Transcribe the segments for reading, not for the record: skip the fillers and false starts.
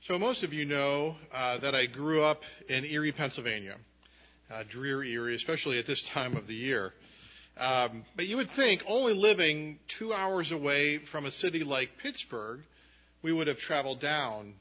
So most of you know that I grew up in Erie, Pennsylvania, drear Erie, especially at this time of the year. But you would think only living 2 hours away from a city like Pittsburgh, we would have traveled down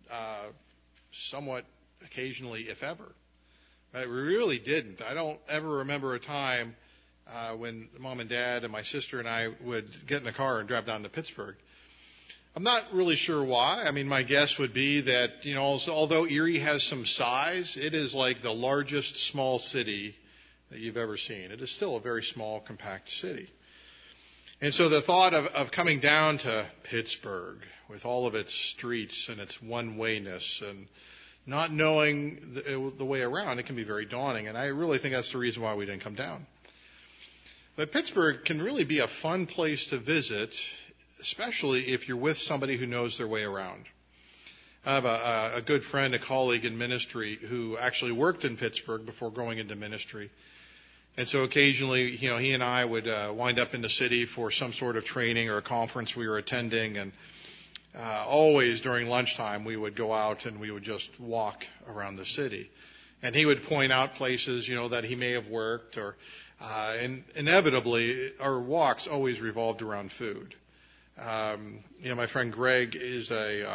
somewhat occasionally, if ever. But we really didn't. I don't ever remember a time when Mom and Dad and my sister and I would get in a car and drive down to Pittsburgh. I'm not really sure why. I mean, my guess would be that, although Erie has some size, it is like the largest small city that you've ever seen. It is still a very small, compact city. And so the thought of coming down to Pittsburgh with all of its streets and its one-wayness and not knowing the way around, it can be very daunting. And I really think that's the reason why we didn't come down. But Pittsburgh can really be a fun place to visit, especially if you're with somebody who knows their way around. I have a good friend, a colleague in ministry who actually worked in Pittsburgh before going into ministry. And so occasionally, he and I would wind up in the city for some sort of training or a conference we were attending. And always during lunchtime, we would go out and we would just walk around the city. And he would point out places, that he may have worked and inevitably, our walks always revolved around food. My friend Greg is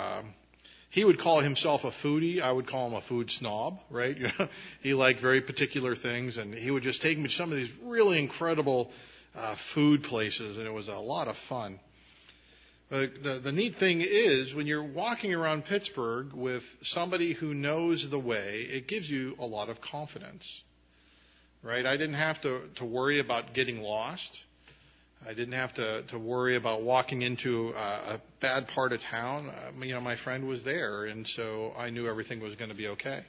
he would call himself a foodie. I would call him a food snob, right? He liked very particular things, and he would just take me to some of these really incredible food places, and it was a lot of fun. But the neat thing is, when you're walking around Pittsburgh with somebody who knows the way, it gives you a lot of confidence, right? I didn't have to worry about getting lost. I didn't have to worry about walking into a bad part of town. My friend was there, and so I knew everything was going to be okay.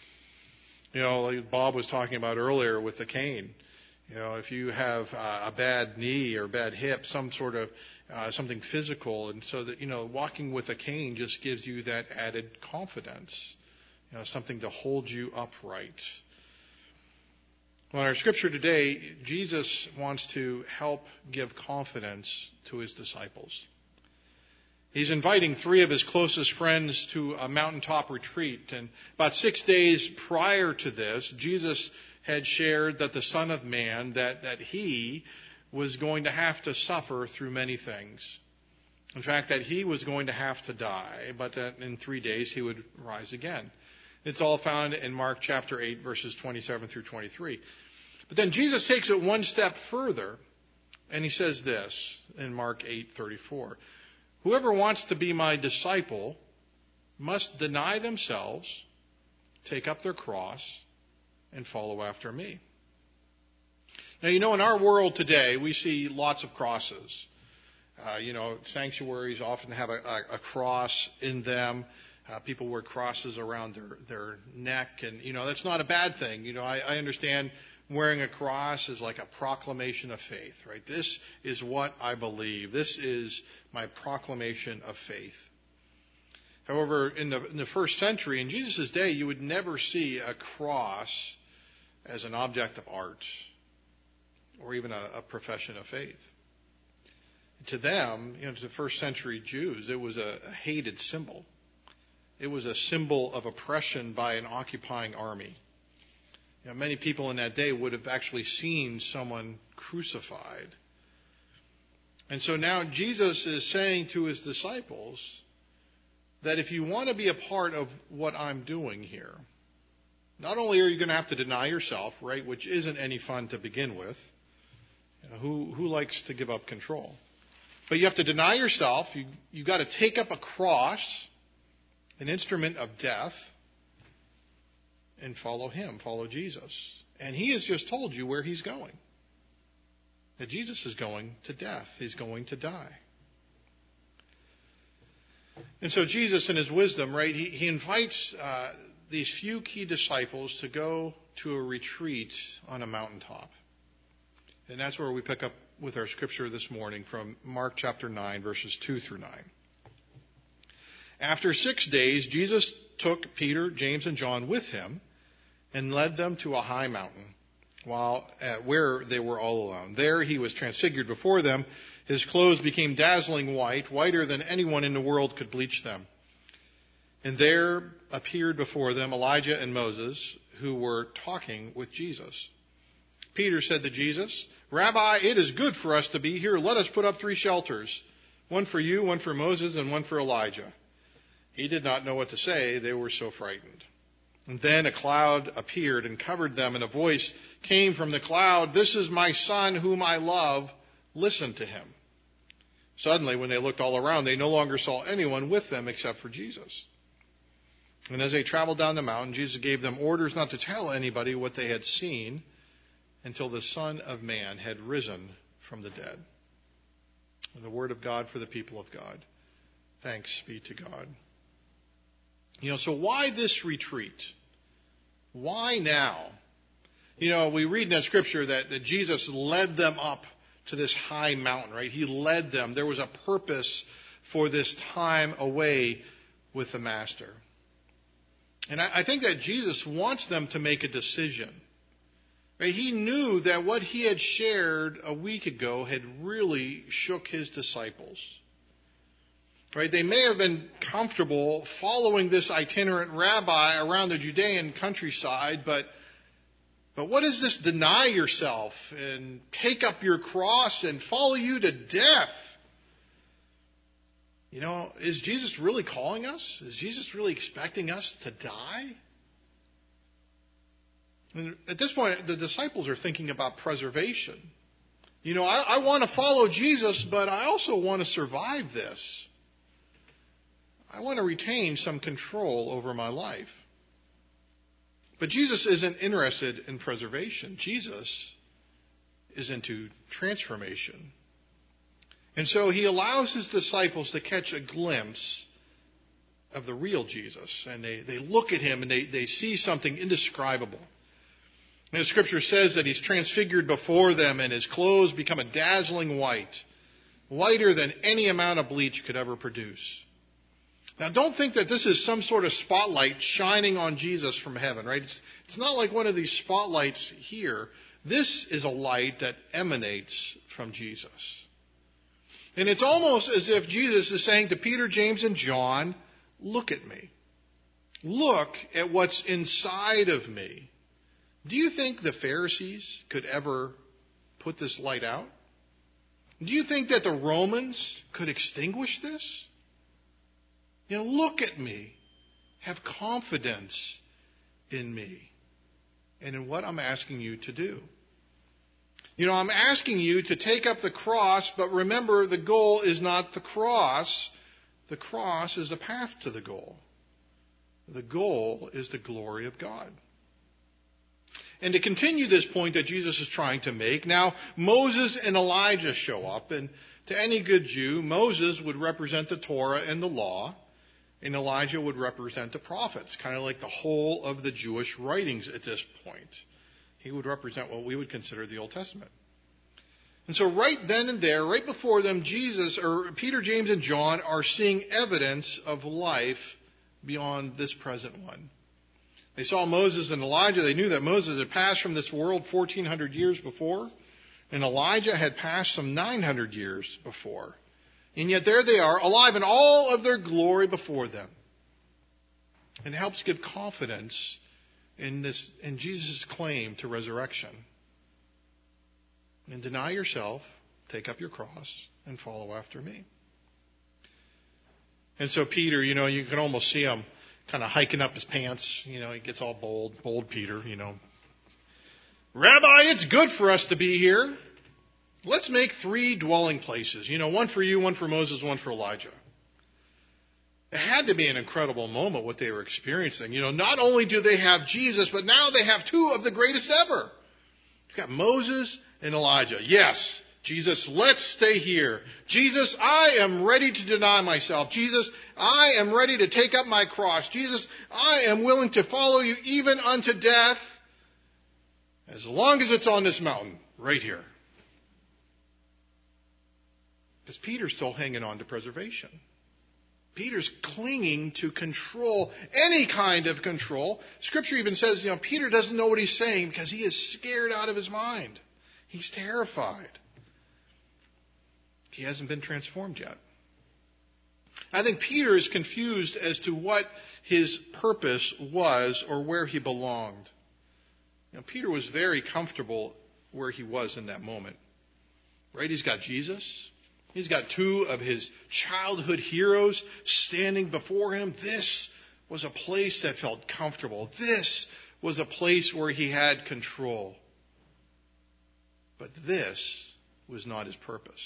Like Bob was talking about earlier with the cane. If you have a bad knee or bad hip, some sort of something physical, and so that, walking with a cane just gives you that added confidence, something to hold you upright. Well, in our scripture today, Jesus wants to help give confidence to his disciples. He's inviting 3 of his closest friends to a mountaintop retreat. And about 6 days prior to this, Jesus had shared that the Son of Man, that he was going to have to suffer through many things. In fact, that he was going to have to die, but that in 3 days he would rise again. It's all found in Mark chapter 8, verses 27 through 23. But then Jesus takes it one step further, and he says this in Mark 8:34. Whoever wants to be my disciple must deny themselves, take up their cross, and follow after me. Now, in our world today, we see lots of crosses. Sanctuaries often have a cross in them. People wear crosses around their neck, and, that's not a bad thing. I understand wearing a cross is like a proclamation of faith, right? This is what I believe. This is my proclamation of faith. However, in the first century, in Jesus' day, you would never see a cross as an object of art or even a profession of faith. To them, to the first century Jews, it was a hated symbol. It was a symbol of oppression by an occupying army. Many people in that day would have actually seen someone crucified. And so now Jesus is saying to his disciples that if you want to be a part of what I'm doing here, not only are you going to have to deny yourself, right, which isn't any fun to begin with. Who likes to give up control? But you have to deny yourself. You've got to take up a cross, an instrument of death, and follow him, follow Jesus. And he has just told you where he's going. That Jesus is going to death. He's going to die. And so Jesus, in his wisdom, right, he invites these few key disciples to go to a retreat on a mountaintop. And that's where we pick up with our scripture this morning from Mark chapter 9, verses 2 through 9. After 6 days, Jesus took Peter, James, and John with him and led them to a high mountain where they were all alone. There he was transfigured before them. His clothes became dazzling white, whiter than anyone in the world could bleach them. And there appeared before them Elijah and Moses, who were talking with Jesus. Peter said to Jesus, "Rabbi, it is good for us to be here. Let us put up 3 shelters, one for you, one for Moses, and one for Elijah." He did not know what to say. They were so frightened. And then a cloud appeared and covered them, and a voice came from the cloud, "This is my son whom I love. Listen to him." Suddenly, when they looked all around, they no longer saw anyone with them except for Jesus. And as they traveled down the mountain, Jesus gave them orders not to tell anybody what they had seen until the Son of Man had risen from the dead. And the word of God for the people of God. Thanks be to God. So why this retreat? Why now? We read in that scripture that Jesus led them up to this high mountain, right? He led them. There was a purpose for this time away with the Master. And I think that Jesus wants them to make a decision. Right? He knew that what he had shared a week ago had really shook his disciples. Right? They may have been comfortable following this itinerant rabbi around the Judean countryside, but what is this deny yourself and take up your cross and follow you to death? Is Jesus really calling us? Is Jesus really expecting us to die? And at this point, the disciples are thinking about preservation. I want to follow Jesus, but I also want to survive this. I want to retain some control over my life. But Jesus isn't interested in preservation. Jesus is into transformation. And so he allows his disciples to catch a glimpse of the real Jesus. And they look at him and they see something indescribable. And the scripture says that he's transfigured before them and his clothes become a dazzling white, whiter than any amount of bleach could ever produce. Now, don't think that this is some sort of spotlight shining on Jesus from heaven, right? It's not like one of these spotlights here. This is a light that emanates from Jesus. And it's almost as if Jesus is saying to Peter, James, and John, look at me. Look at what's inside of me. Do you think the Pharisees could ever put this light out? Do you think that the Romans could extinguish this? Look at me. Have confidence in me and in what I'm asking you to do. I'm asking you to take up the cross, but remember, the goal is not the cross. The cross is a path to the goal. The goal is the glory of God. And to continue this point that Jesus is trying to make, now Moses and Elijah show up. And to any good Jew, Moses would represent the Torah and the law, and Elijah would represent the prophets, kind of like the whole of the Jewish writings at this point. He would represent what we would consider the Old Testament. And so right then and there, right before them, Peter, James, and John are seeing evidence of life beyond this present one. They saw Moses and Elijah. They knew that Moses had passed from this world 1,400 years before, and Elijah had passed some 900 years before. And yet there they are, alive in all of their glory before them. And it helps give confidence in Jesus' claim to resurrection. And deny yourself, take up your cross, and follow after me. And so Peter, you can almost see him kind of hiking up his pants. He gets all bold Peter, Rabbi, it's good for us to be here. Let's make 3 dwelling places. One for you, one for Moses, one for Elijah. It had to be an incredible moment what they were experiencing. Not only do they have Jesus, but now they have 2 of the greatest ever. You've got Moses and Elijah. Yes, Jesus, let's stay here. Jesus, I am ready to deny myself. Jesus, I am ready to take up my cross. Jesus, I am willing to follow you even unto death, as long as it's on this mountain right here. Because Peter's still hanging on to preservation. Peter's clinging to control, any kind of control. Scripture even says, Peter doesn't know what he's saying because he is scared out of his mind. He's terrified. He hasn't been transformed yet. I think Peter is confused as to what his purpose was or where he belonged. Peter was very comfortable where he was in that moment. Right? He's got Jesus. He's got two of his childhood heroes standing before him. This was a place that felt comfortable. This was a place where he had control. But this was not his purpose.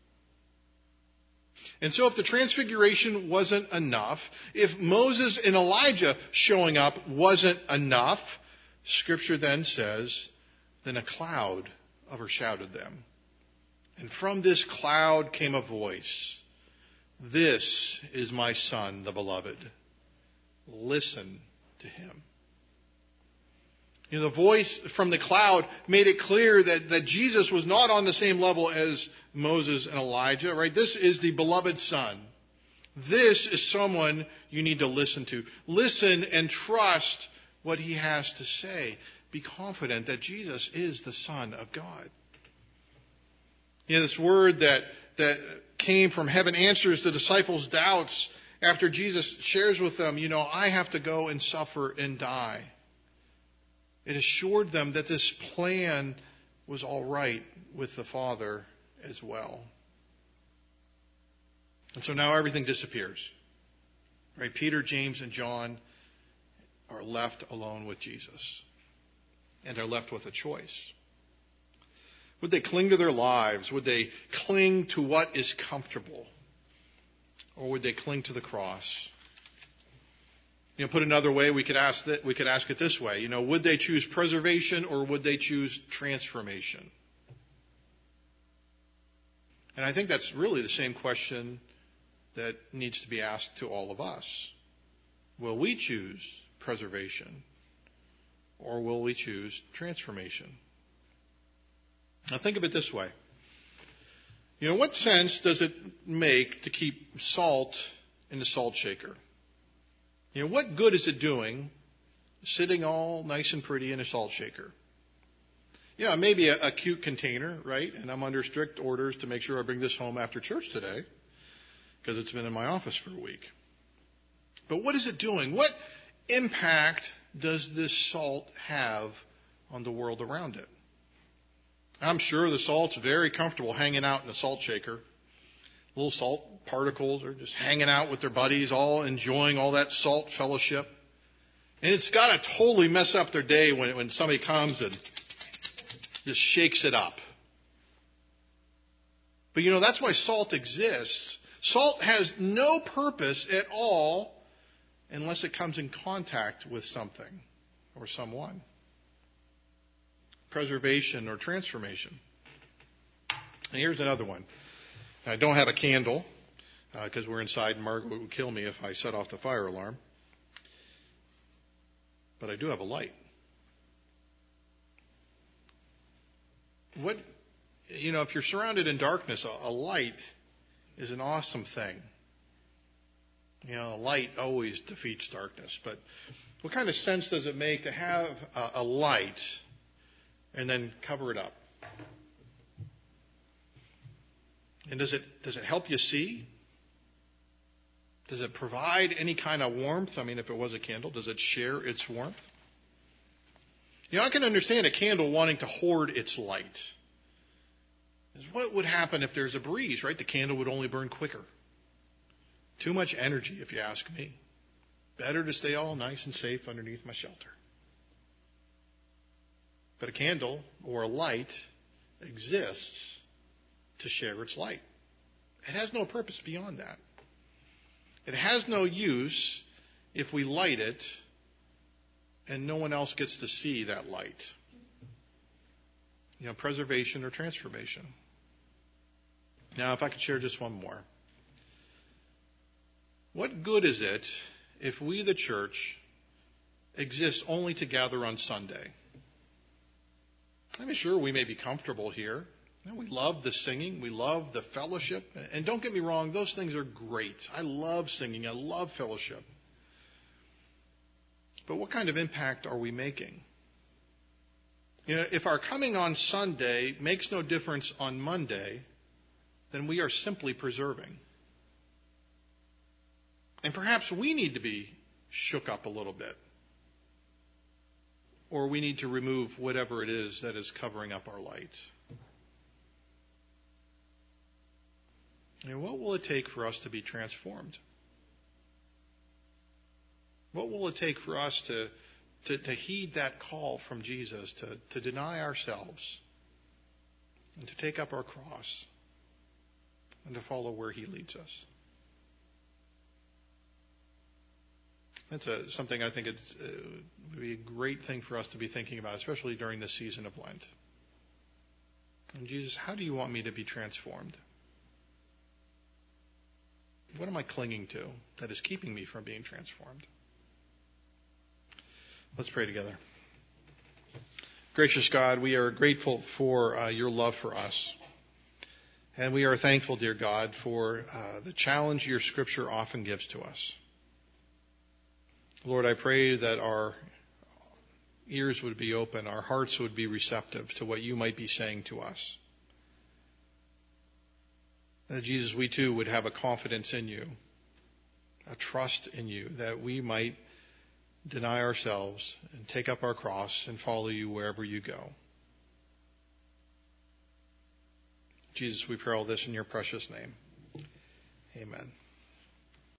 And so if the transfiguration wasn't enough, if Moses and Elijah showing up wasn't enough, Scripture then says, then a cloud overshadowed them. And from this cloud came a voice. This is my Son, the beloved. Listen to him. The voice from the cloud made it clear that Jesus was not on the same level as Moses and Elijah, right? This is the beloved Son. This is someone you need to listen to. Listen and trust what he has to say. Be confident that Jesus is the Son of God. This word that came from heaven answers the disciples' doubts after Jesus shares with them, I have to go and suffer and die. It assured them that this plan was all right with the Father as well. And so now everything disappears. Right? Peter, James, and John are left alone with Jesus. And they're left with a choice. Would they cling to their lives? Would they cling to what is comfortable? Or would they cling to the cross? Put another way, we could ask it this way. Would they choose preservation or would they choose transformation? And I think that's really the same question that needs to be asked to all of us. Will we choose preservation or will we choose transformation? Now think of it this way. What sense does it make to keep salt in the salt shaker? What good is it doing sitting all nice and pretty in a salt shaker? Maybe a cute container, right? And I'm under strict orders to make sure I bring this home after church today because it's been in my office for a week. But what is it doing? What impact does this salt have on the world around it? I'm sure the salt's very comfortable hanging out in a salt shaker. Little salt particles are just hanging out with their buddies, all enjoying all that salt fellowship. And it's got to totally mess up their day when somebody comes and just shakes it up. But that's why salt exists. Salt has no purpose at all unless it comes in contact with something or someone. Preservation or transformation. And here's another one. I don't have a candle because we're inside and Margaret would kill me if I set off the fire alarm. But I do have a light. If you're surrounded in darkness, a light is an awesome thing. Light always defeats darkness. But what kind of sense does it make to have a light and then cover it up? And does it help you see? Does it provide any kind of warmth? If it was a candle, does it share its warmth? I can understand a candle wanting to hoard its light. What would happen if there's a breeze, right? The candle would only burn quicker. Too much energy, if you ask me. Better to stay all nice and safe underneath my shelter. But a candle or a light exists to share its light. It has no purpose beyond that. It has no use if we light it and no one else gets to see that light. Preservation or transformation. Now, if I could share just one more. What good is it if we, the church, exist only to gather on Sunday? Sure, we may be comfortable here. We love the singing. We love the fellowship. And don't get me wrong, those things are great. I love singing. I love fellowship. But what kind of impact are we making? If our coming on Sunday makes no difference on Monday, then we are simply preserving. And perhaps we need to be shook up a little bit. Or we need to remove whatever it is that is covering up our light. And what will it take for us to be transformed? What will it take for us to heed that call from Jesus, to deny ourselves and to take up our cross and to follow where he leads us? That's something I think it would be a great thing for us to be thinking about, especially during this season of Lent. And Jesus, how do you want me to be transformed? What am I clinging to that is keeping me from being transformed? Let's pray together. Gracious God, we are grateful for your love for us. And we are thankful, dear God, for the challenge your Scripture often gives to us. Lord, I pray that our ears would be open, our hearts would be receptive to what you might be saying to us. That, Jesus, we too would have a confidence in you, a trust in you, that we might deny ourselves and take up our cross and follow you wherever you go. Jesus, we pray all this in your precious name. Amen.